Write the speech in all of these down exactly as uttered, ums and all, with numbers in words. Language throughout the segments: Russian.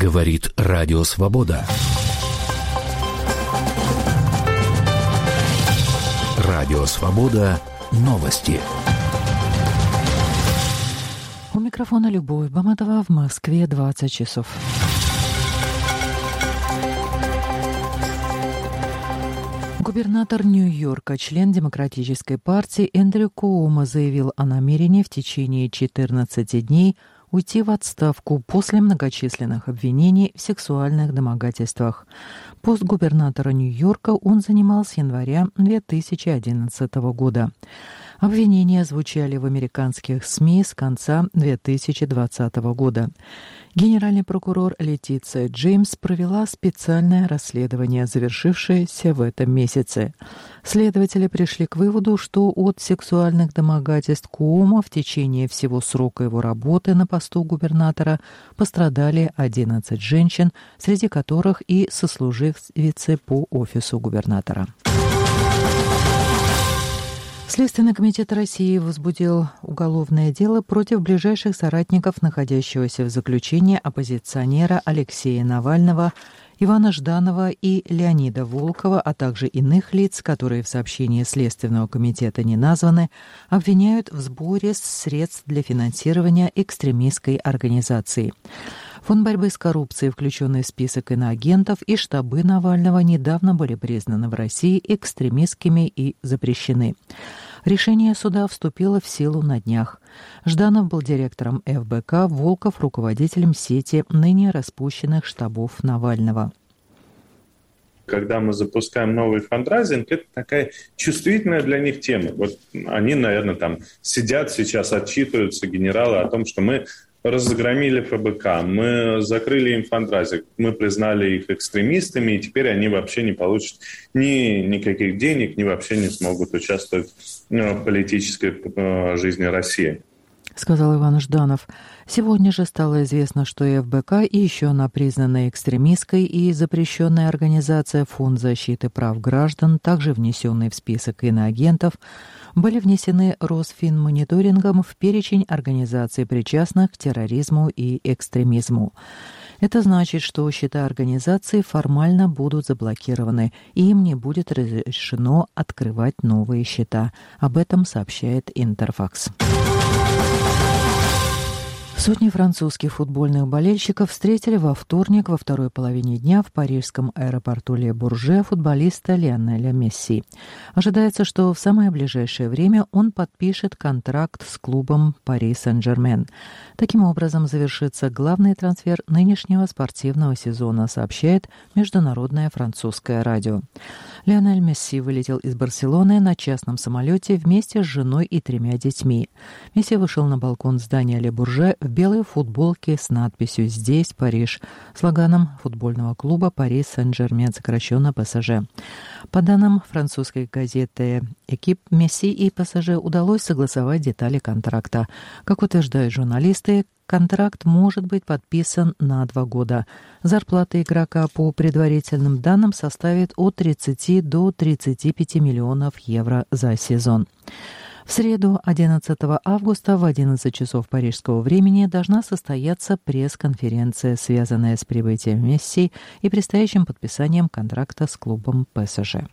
Говорит Радио Свобода. Радио Свобода. Новости. У микрофона Любовь Баматова, в Москве двадцать часов. Губернатор Нью-Йорка, член Демократической партии Эндрю Куомо заявил о намерении в течение четырнадцати дней уйти в отставку после многочисленных обвинений в сексуальных домогательствах. Пост губернатора Нью-Йорка он занимал с января две тысячи одиннадцатого года. Обвинения звучали в американских СМИ с конца две тысячи двадцатого года. Генеральный прокурор Летиция Джеймс провела специальное расследование, завершившееся в этом месяце. Следователи пришли к выводу, что от сексуальных домогательств Куомо в течение всего срока его работы на посту губернатора пострадали одиннадцать женщин, среди которых и сослуживицы по офису губернатора. Следственный комитет России возбудил уголовное дело против ближайших соратников находящегося в заключении оппозиционера Алексея Навального, Ивана Жданова и Леонида Волкова, а также иных лиц, которые в сообщении Следственного комитета не названы, обвиняют в сборе средств для финансирования экстремистской организации. Фонд борьбы с коррупцией, включенный в список иноагентов, и штабы Навального недавно были признаны в России экстремистскими и запрещены. Решение суда вступило в силу на днях. Жданов был директором эф бэ ка, Волков – руководителем сети ныне распущенных штабов Навального. Когда мы запускаем новый фандрайзинг, это такая чувствительная для них тема. Вот они, наверное, там сидят сейчас, отчитываются генералы о том, что мы разгромили эф бэ ка, мы закрыли им фандрайзинг, мы признали их экстремистами, и теперь они вообще не получат ни никаких денег, ни вообще не смогут участвовать в политической жизни России. Сказал Иван Жданов. Сегодня же стало известно, что эф бэ ка и еще одна признанная экстремистской и запрещенная организация Фонд защиты прав граждан, также внесенный в список иноагентов, были внесены Росфинмониторингом в перечень организаций, причастных к терроризму и экстремизму. Это значит, что счета организации формально будут заблокированы, и им не будет разрешено открывать новые счета. Об этом сообщает Интерфакс. Сотни французских футбольных болельщиков встретили во вторник во второй половине дня в парижском аэропорту Ле-Бурже футболиста Лионеля Месси. Ожидается, что в самое ближайшее время он подпишет контракт с клубом Пари Сен-Жермен. Таким образом завершится главный трансфер нынешнего спортивного сезона, сообщает Международное французское радио. Лионель Месси вылетел из Барселоны на частном самолете вместе с женой и тремя детьми. Месси вышел на балкон здания Ле-Бурже в белой футболке с надписью «Здесь Париж», слоганом футбольного клуба Пари Сен-Жермен, сокращенно пэ эс жэ. По данным французской газеты «Экип», Месси и пэ эс жэ удалось согласовать детали контракта. Как утверждают журналисты, контракт может быть подписан на два года. Зарплата игрока по предварительным данным составит от тридцати до тридцати пяти миллионов евро за сезон. В среду, одиннадцатого августа, в одиннадцать часов парижского времени должна состояться пресс-конференция, связанная с прибытием Месси и предстоящим подписанием контракта с клубом пэ эс жэ.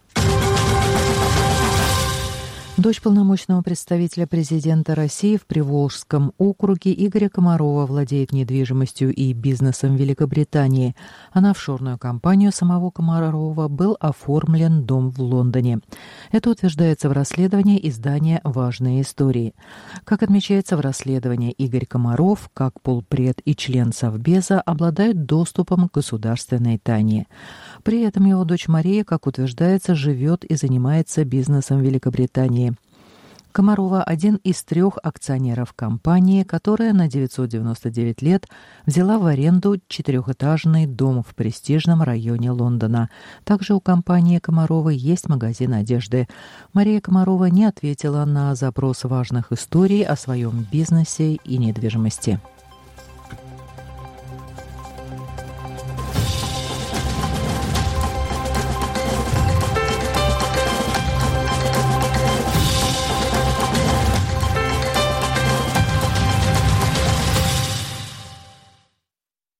Дочь полномочного представителя президента России в Приволжском округе Игоря Комарова владеет недвижимостью и бизнесом в Великобритании, а на офшорную компанию самого Комарова был оформлен дом в Лондоне. Это утверждается в расследовании издания «Важные истории». Как отмечается в расследовании, Игорь Комаров, как полпред и член Совбеза, обладает доступом к государственной тайне. При этом его дочь Мария, как утверждается, живет и занимается бизнесом в Великобритании. Комарова – один из трех акционеров компании, которая на девятьсот девяносто девять лет взяла в аренду четырехэтажный дом в престижном районе Лондона. Также у компании Комаровой есть магазин одежды. Мария Комарова не ответила на запрос важных историй о своем бизнесе и недвижимости.